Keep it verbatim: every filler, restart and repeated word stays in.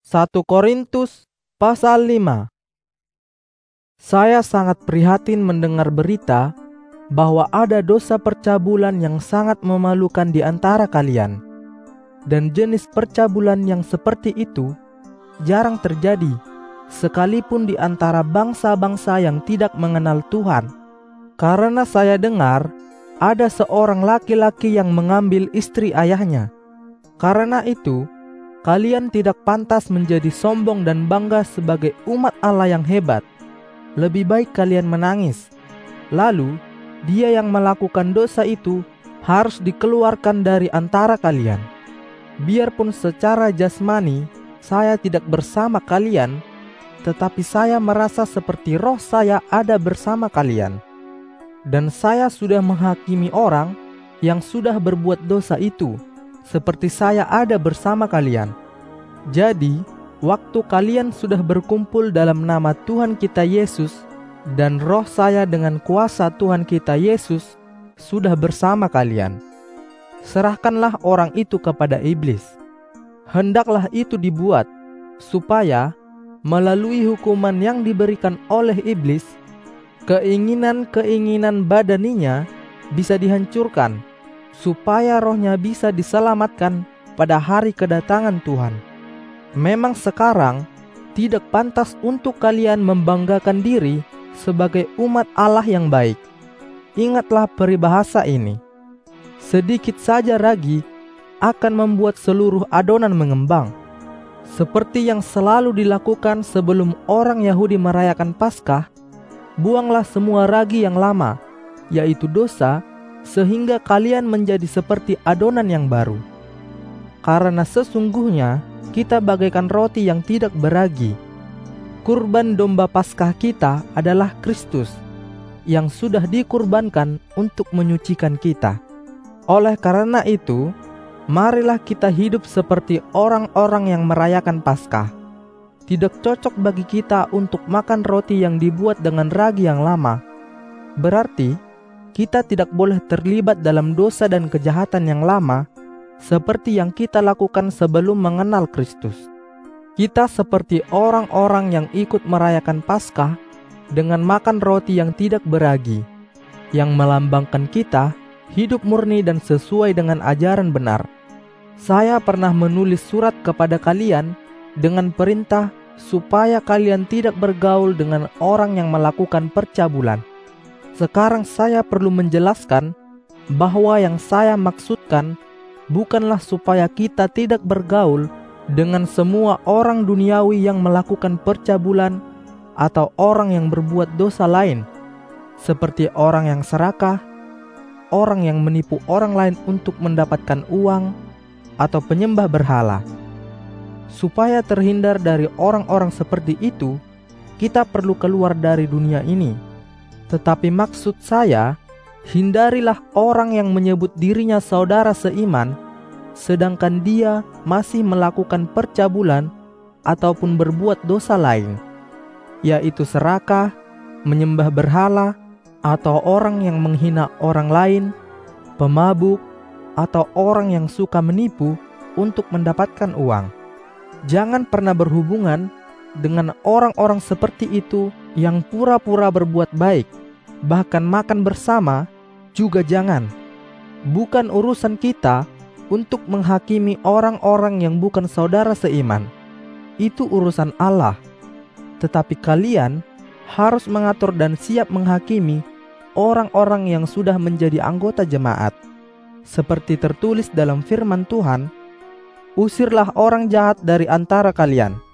satu Korintus pasal lima. Saya sangat prihatin mendengar berita bahwa ada dosa percabulan yang sangat memalukan di antara kalian. Dan jenis percabulan yang seperti itu jarang terjadi, sekalipun di antara bangsa-bangsa yang tidak mengenal Tuhan. Karena saya dengar ada seorang laki-laki yang mengambil istri ayahnya. Karena itu, kalian tidak pantas menjadi sombong dan bangga sebagai umat Allah yang hebat. Lebih baik kalian menangis. Lalu, dia yang melakukan dosa itu harus dikeluarkan dari antara kalian. Biarpun secara jasmani saya tidak bersama kalian, tetapi saya merasa seperti roh saya ada bersama kalian. Dan saya sudah menghakimi orang yang sudah berbuat dosa itu, seperti saya ada bersama kalian. Jadi, waktu kalian sudah berkumpul dalam nama Tuhan kita Yesus, dan roh saya dengan kuasa Tuhan kita Yesus sudah bersama kalian, serahkanlah orang itu kepada iblis. Hendaklah itu dibuat, supaya melalui hukuman yang diberikan oleh iblis, keinginan-keinginan badaninya bisa dihancurkan, supaya rohnya bisa diselamatkan pada hari kedatangan Tuhan. Memang sekarang tidak pantas untuk kalian membanggakan diri sebagai umat Allah yang baik. Ingatlah peribahasa ini, sedikit saja ragi akan membuat seluruh adonan mengembang. Seperti yang selalu dilakukan sebelum orang Yahudi merayakan Paskah, buanglah semua ragi yang lama, yaitu dosa, sehingga kalian menjadi seperti adonan yang baru. Karena sesungguhnya kita bagaikan roti yang tidak beragi. Kurban domba Paskah kita adalah Kristus, yang sudah dikurbankan untuk menyucikan kita. Oleh karena itu, marilah kita hidup seperti orang-orang yang merayakan Paskah. Tidak cocok bagi kita untuk makan roti yang dibuat dengan ragi yang lama. Berarti, kita tidak boleh terlibat dalam dosa dan kejahatan yang lama, seperti yang kita lakukan sebelum mengenal Kristus. Kita seperti orang-orang yang ikut merayakan Paskah dengan makan roti yang tidak beragi, yang melambangkan kita hidup murni dan sesuai dengan ajaran benar. Saya pernah menulis surat kepada kalian dengan perintah supaya kalian tidak bergaul dengan orang yang melakukan percabulan. Sekarang saya perlu menjelaskan bahwa yang saya maksudkan bukanlah supaya kita tidak bergaul dengan semua orang duniawi yang melakukan percabulan atau orang yang berbuat dosa lain, seperti orang yang serakah, orang yang menipu orang lain untuk mendapatkan uang, atau penyembah berhala. Supaya terhindar dari orang-orang seperti itu, kita perlu keluar dari dunia ini. Tetapi maksud saya, hindarilah orang yang menyebut dirinya saudara seiman, sedangkan dia masih melakukan percabulan ataupun berbuat dosa lain, yaitu serakah, menyembah berhala, atau orang yang menghina orang lain, pemabuk, atau orang yang suka menipu untuk mendapatkan uang. Jangan pernah berhubungan dengan orang-orang seperti itu yang pura-pura berbuat baik. Bahkan makan bersama juga jangan. Bukan urusan kita untuk menghakimi orang-orang yang bukan saudara seiman. Itu urusan Allah. Tetapi kalian harus mengatur dan siap menghakimi orang-orang yang sudah menjadi anggota jemaat. Seperti tertulis dalam firman Tuhan, usirlah orang jahat dari antara kalian.